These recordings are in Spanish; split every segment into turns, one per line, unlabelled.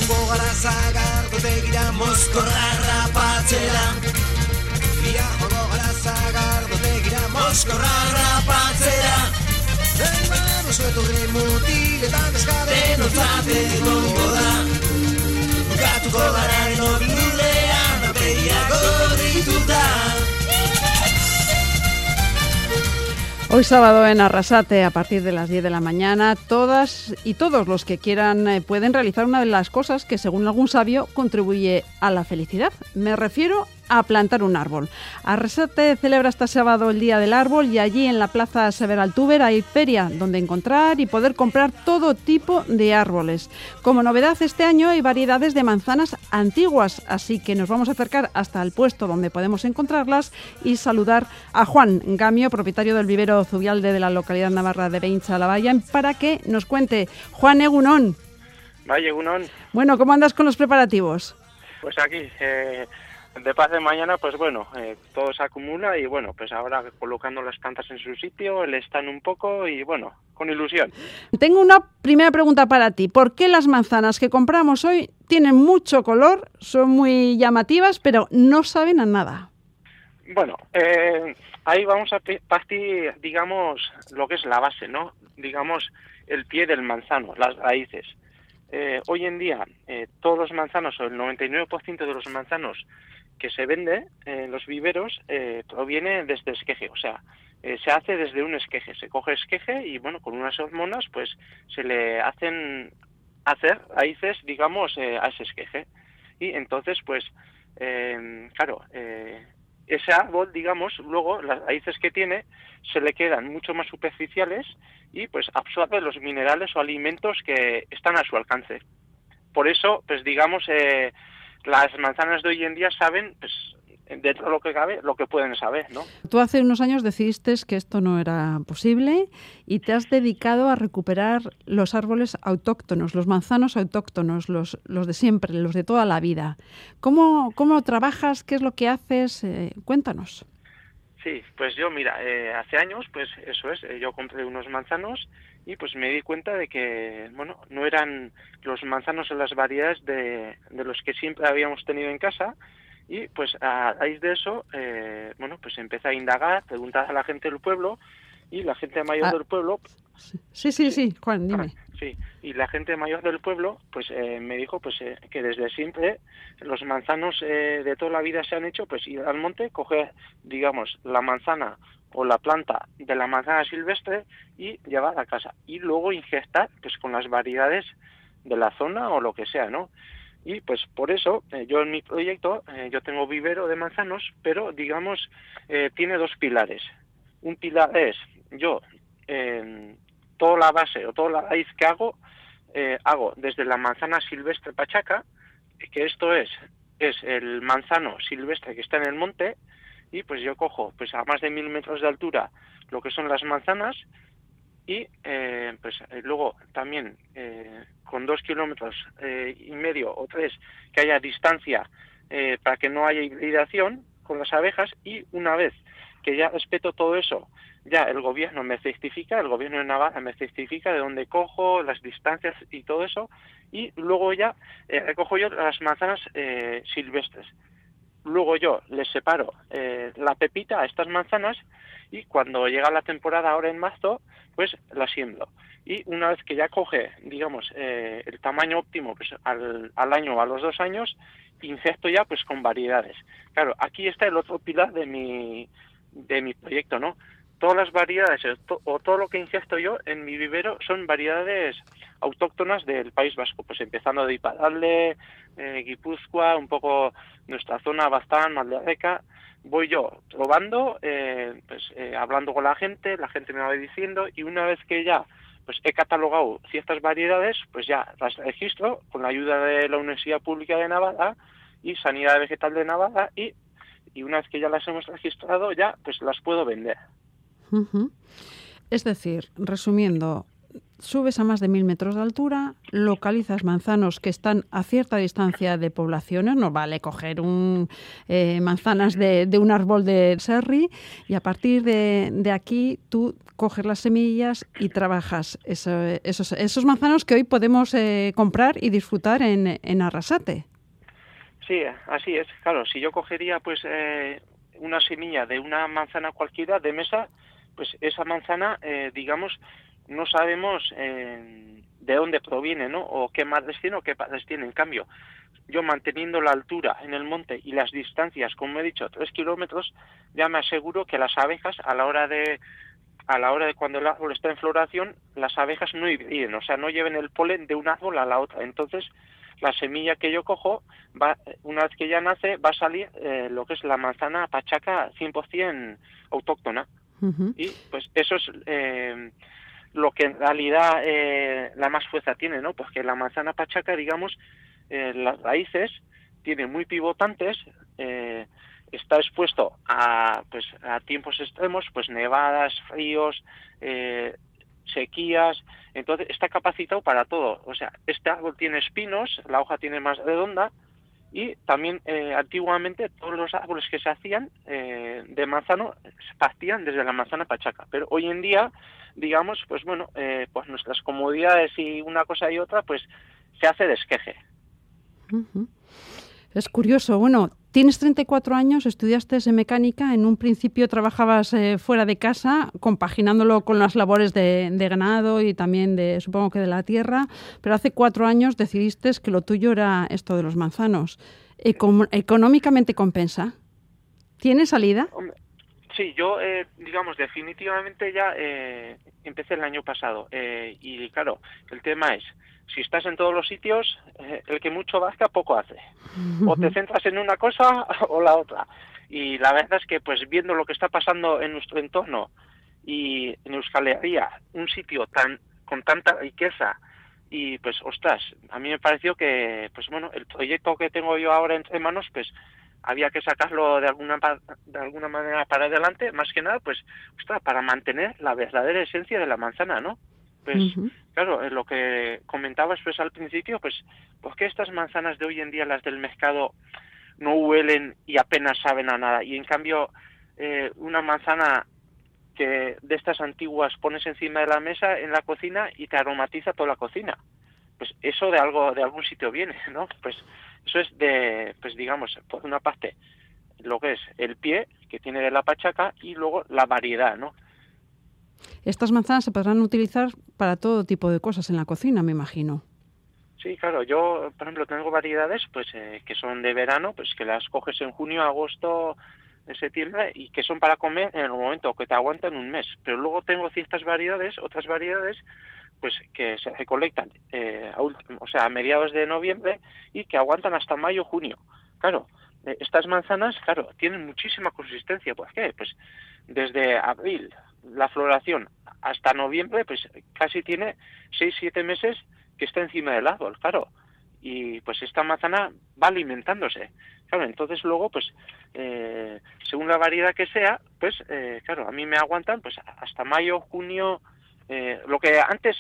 gara zagardotegira mozkorra rapatzera. Ia joango gara zagardotegira mozkorra rapatzera. Zerban oso etorri mutiletan eskaren otzate gongo da. Bukatuko gara enok lurean aperia gorrituta.
Hoy sábado en Arrasate, a partir de las 10 de la mañana, todas y todos los que quieran pueden realizar una de las cosas que, según algún sabio, contribuye a la felicidad. Me refiero a plantar un árbol. Arrasate celebra este sábado el Día del Árbol y allí en la Plaza Severaltúber hay feria donde encontrar y poder comprar todo tipo de árboles. Como novedad este año hay variedades de manzanas antiguas, así que nos vamos a acercar hasta el puesto donde podemos encontrarlas y saludar a Juan Gamio, propietario del vivero Zubialde de la localidad navarra de Beintza-Lavaia, para que nos cuente. Juan, egunon.
Vaya, egunon.
Bueno, ¿cómo andas con los preparativos?
Pues aquí, de paz de mañana, pues bueno, todo se acumula y bueno, pues ahora colocando las plantas en su sitio, el stand un poco y bueno, con ilusión.
Tengo una primera pregunta para ti. ¿Por qué las manzanas que compramos hoy tienen mucho color, son muy llamativas, pero no saben a nada?
Bueno, ahí vamos a partir, digamos, lo que es la base, ¿no? Digamos, el pie del manzano, las raíces. Hoy en día, todos los manzanos, o el 99% de los manzanos que se vende en los viveros proviene desde esqueje, o sea, se hace desde un esqueje, se coge esqueje y bueno, con unas hormonas pues se le hacen hacer raíces, digamos, a ese esqueje y entonces pues, claro, ese árbol, digamos, luego las raíces que tiene se le quedan mucho más superficiales y pues absorbe los minerales o alimentos que están a su alcance. Por eso, pues digamos, las manzanas de hoy en día saben, pues, dentro de lo que cabe, lo que pueden saber, ¿no?
Tú hace unos años decidiste que esto no era posible y te has dedicado a recuperar los árboles autóctonos, los manzanos autóctonos, los de siempre, los de toda la vida. ¿Cómo trabajas? ¿Qué es lo que haces? Cuéntanos.
Sí, pues yo, mira, hace años, pues eso es, yo compré unos manzanos y pues me di cuenta de que, bueno, no eran los manzanos en las variedades de los que siempre habíamos tenido en casa y pues a raíz de eso, bueno, pues empecé a indagar, preguntar a la gente del pueblo y la gente mayor del pueblo...
Sí, Juan, dime.
Sí, y la gente mayor del pueblo pues me dijo pues que desde siempre los manzanos de toda la vida se han hecho pues ir al monte, coger, digamos, la manzana o la planta de la manzana silvestre y llevar a casa y luego ingestar pues con las variedades de la zona o lo que sea, ¿no? Y pues por eso yo en mi proyecto yo tengo vivero de manzanos, pero digamos tiene dos pilares. Un pilar es yo toda la base o toda la raíz que hago desde la manzana silvestre pachaca, que esto es el manzano silvestre que está en el monte, y pues yo cojo pues a más de 1000 metros de altura lo que son las manzanas y pues luego también con 2 kilómetros y medio o 3 que haya distancia para que no haya hibridación con las abejas, y una vez que ya respeto todo eso, ya el gobierno me certifica, el gobierno de Navarra me certifica de dónde cojo, las distancias y todo eso, y luego ya recojo yo las manzanas silvestres. Luego yo les separo la pepita a estas manzanas y cuando llega la temporada ahora en marzo, pues la siembro. Y una vez que ya coge, digamos, el tamaño óptimo pues al año o a los 2 años, injerto ya pues con variedades. Claro, aquí está el otro pilar de mi proyecto, ¿no? Todas las variedades o todo lo que ingesto yo en mi vivero son variedades autóctonas del País Vasco, pues empezando de Iparralde, Guipúzcoa, un poco nuestra zona, Baztán, Maldarreca. Voy yo probando, hablando con la gente me va diciendo, y una vez que ya pues he catalogado ciertas variedades, pues ya las registro con la ayuda de la Universidad Pública de Navarra y Sanidad Vegetal de Navarra, y una vez que ya las hemos registrado, ya pues las puedo vender.
Uh-huh. Es decir, resumiendo, subes a más de 1000 metros de altura, localizas manzanos que están a cierta distancia de poblaciones, no vale coger manzanas de un árbol de serri, y a partir de aquí tú coges las semillas y trabajas esos manzanos que hoy podemos comprar y disfrutar en Arrasate.
Sí, así es. Claro, si yo cogería pues una semilla de una manzana cualquiera de mesa, pues esa manzana, digamos, no sabemos de dónde proviene, ¿no? O qué madres tiene o qué padres tiene. En cambio, yo manteniendo la altura en el monte y las distancias, como he dicho, 3 kilómetros, ya me aseguro que las abejas, a la hora de cuando el árbol está en floración, las abejas no hibriden, o sea, no lleven el polen de un árbol a la otra. Entonces, la semilla que yo cojo, una vez que ya nace, va a salir lo que es la manzana pachaca 100% autóctona.
Uh-huh.
Y pues eso es lo que en realidad la más fuerza tiene, ¿no? Pues que la manzana pachaca, digamos, las raíces tienen muy pivotantes, está expuesto a tiempos extremos, pues nevadas, fríos, sequías, entonces está capacitado para todo. O sea, este árbol tiene espinos, la hoja tiene más redonda, y también antiguamente todos los árboles que se hacían de manzano se partían desde la manzana pachaca, pero hoy en día, digamos, pues bueno, pues nuestras comodidades y una cosa y otra, pues se hace de esqueje.
Uh-huh. Es curioso. Bueno, tienes 34 años, estudiaste mecánica, en un principio trabajabas fuera de casa, compaginándolo con las labores de ganado y también supongo que de la tierra, pero hace 4 años decidiste que lo tuyo era esto de los manzanos. ¿Económicamente compensa? ¿Tiene salida?
Sí, yo, digamos, definitivamente ya empecé el año pasado y claro, el tema es, si estás en todos los sitios, el que mucho vasca poco hace. O te centras en una cosa o la otra. Y la verdad es que, pues viendo lo que está pasando en nuestro entorno y en Euskal Herria, un sitio con tanta riqueza, y pues, ostras, a mí me pareció que, pues bueno, el proyecto que tengo yo ahora entre manos, pues había que sacarlo de alguna manera para adelante, más que nada, pues, ostras, para mantener la verdadera esencia de la manzana, ¿no? Pues, claro, lo que comentabas pues al principio, pues, ¿por qué estas manzanas de hoy en día, las del mercado, no huelen y apenas saben a nada? Y en cambio, una manzana que de estas antiguas pones encima de la mesa en la cocina y te aromatiza toda la cocina. Pues eso de algún sitio viene, ¿no? Pues eso es pues digamos, por una parte, lo que es el pie que tiene de la pachaca y luego la variedad, ¿no?
Estas manzanas se podrán utilizar para todo tipo de cosas en la cocina, me imagino.
Sí, claro. Yo, por ejemplo, tengo variedades pues que son de verano, pues que las coges en junio, agosto, en septiembre y que son para comer en el momento que te aguantan un mes. Pero luego tengo otras variedades, pues que se recolectan a mediados de noviembre y que aguantan hasta mayo, junio. Claro, estas manzanas, claro, tienen muchísima consistencia. ¿Por qué? Pues desde abril, la floración, hasta noviembre, pues casi tiene 6-7 meses que está encima del árbol, claro. Y pues esta manzana va alimentándose. Claro, entonces luego, pues, según la variedad que sea, pues, claro, a mí me aguantan pues hasta mayo, junio, lo que antes,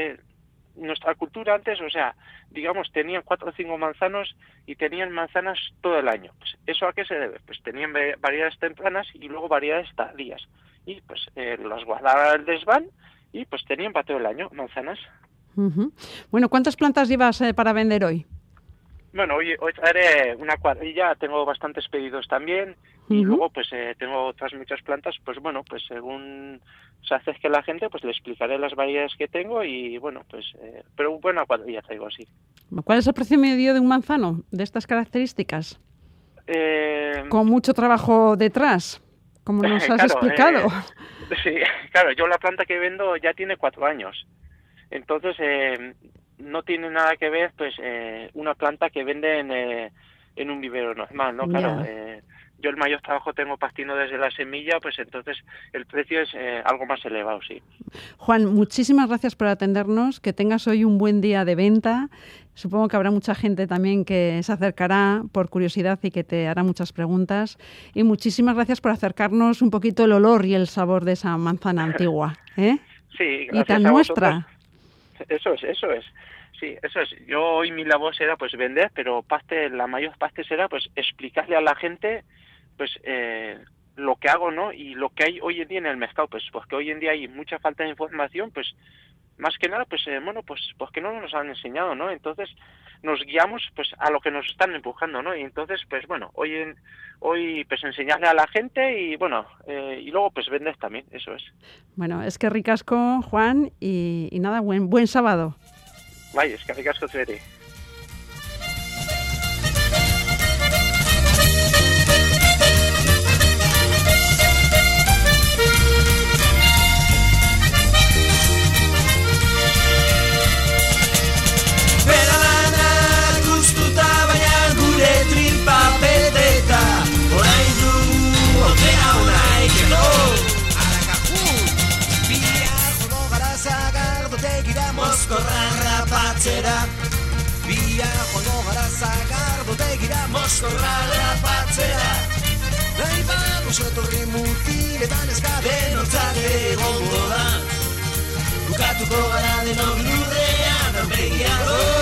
nuestra cultura antes, o sea, digamos, tenían 4 o 5 manzanos y tenían manzanas todo el año. Pues, ¿eso a qué se debe? Pues tenían variedades tempranas y luego variedades tardías. Y pues las guardaban al desván y pues tenían para todo el año manzanas.
Uh-huh. Bueno, ¿cuántas plantas llevas para vender hoy?
Bueno, hoy traeré una cuadrilla, tengo bastantes pedidos también y luego pues tengo otras muchas plantas, pues bueno, pues según se acerque la gente, pues le explicaré las variedades que tengo y bueno, pues pero buena cuadrilla traigo, sí.
¿Cuál es el precio medio de un manzano de estas características? Con mucho trabajo detrás, como nos has explicado.
Sí, claro, yo la planta que vendo ya tiene 4 años. Entonces, no tiene nada que ver, pues, una planta que vende en un vivero normal, ¿no? Claro, yo el mayor trabajo tengo pastino desde la semilla, pues entonces el precio es algo más elevado, sí.
Juan, muchísimas gracias por atendernos, que tengas hoy un buen día de venta. Supongo que habrá mucha gente también que se acercará por curiosidad y que te hará muchas preguntas. Y muchísimas gracias por acercarnos un poquito el olor y el sabor de esa manzana antigua, ¿eh?
Sí, gracias.
Y tan nuestra.
Eso es. Sí, eso es. Yo hoy mi labor será pues vender, pero la mayor parte será pues explicarle a la gente pues lo que hago, ¿no? Y lo que hay hoy en día en el mercado, pues porque hoy en día hay mucha falta de información, pues más que nada, pues pues que no nos han enseñado, ¿no? Entonces nos guiamos pues a lo que nos están empujando, ¿no? Y entonces, pues bueno, hoy pues enseñarle a la gente y bueno, y luego pues vender también, eso es.
Bueno, es que ricasco, Juan, y nada, buen sábado.
Vaya, es que ricasco zueri.
Mozkorra rapatzera Bihar joango gara Sagardotegira Mozkorra rapatzera Nahi bat oso etorri mutiletan ez gabe Notzate egongo da Bukatuko gara denok lurrean Aurpegia